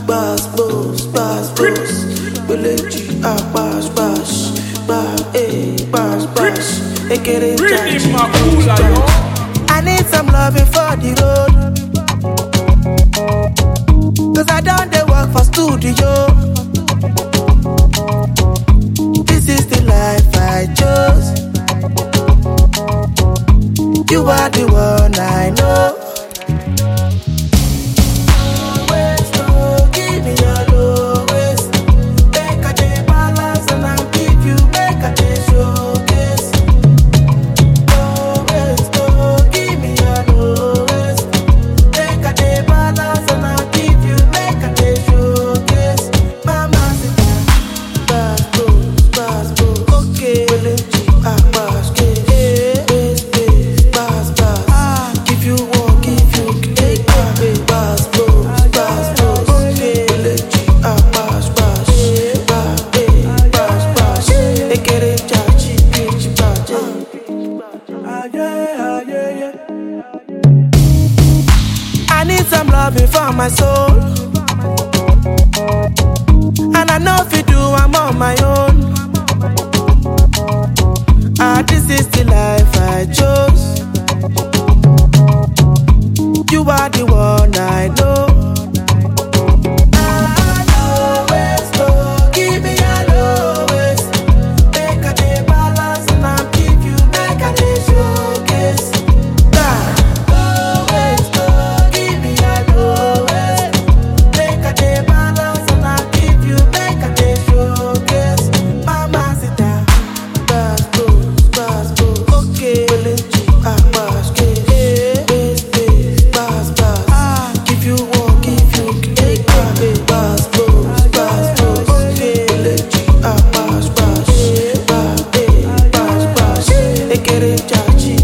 bass, boss, bass, boss. Beleji, bass, bass, bass, bass, bass. Ekere jaji. I need some loving for the road. 'Cause I don't dey work for studio. This is the life I chose. You are the one I know. I need some loving for my soul, and I know if you do, I'm on my own. This is the life I chose. You are the one I know. Ekere jaji.